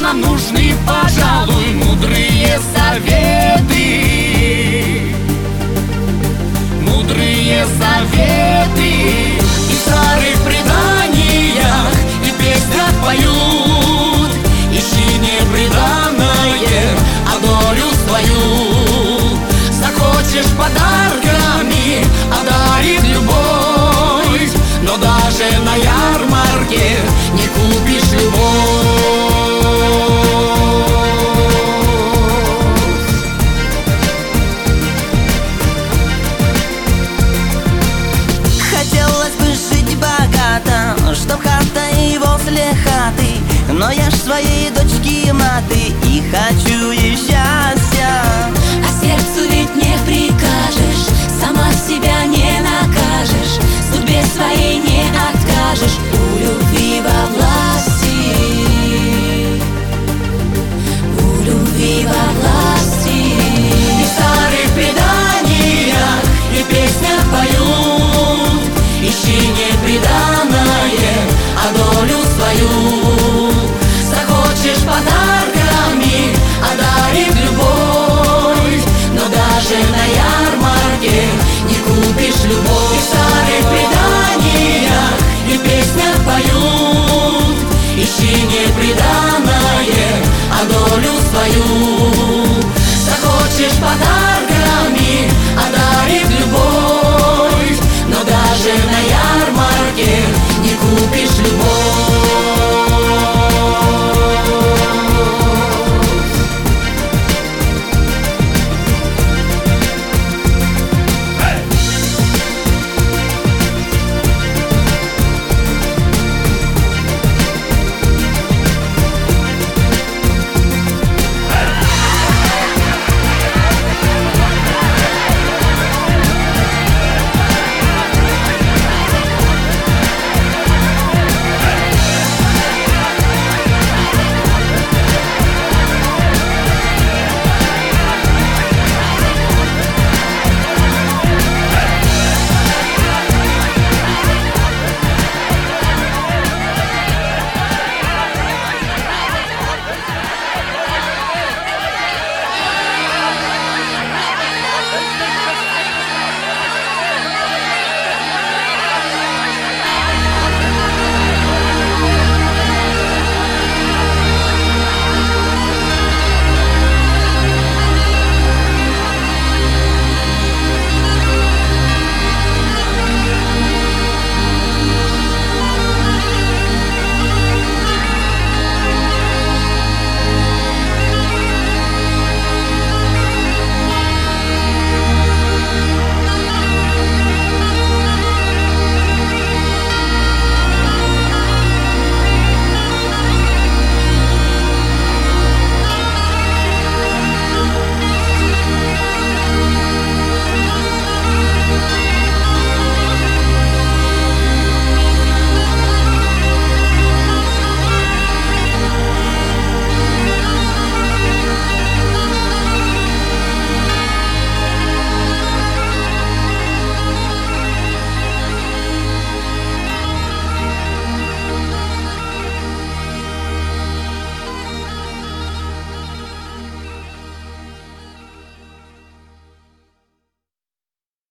нам нужны, пожалуй, мудрые советы. Мудрые советы. И в старых преданиях, и в песнях поют: ищи неприданное, а долю свою. Захочешь подарками, одарит любовь, но даже на ярмарке не купишь любовь. Хотелось бы жить богато, чтоб хата и возле хаты, но я ж своей дочки маты и хочу ей счастья. А сердцу ведь не прикажешь, сама себя не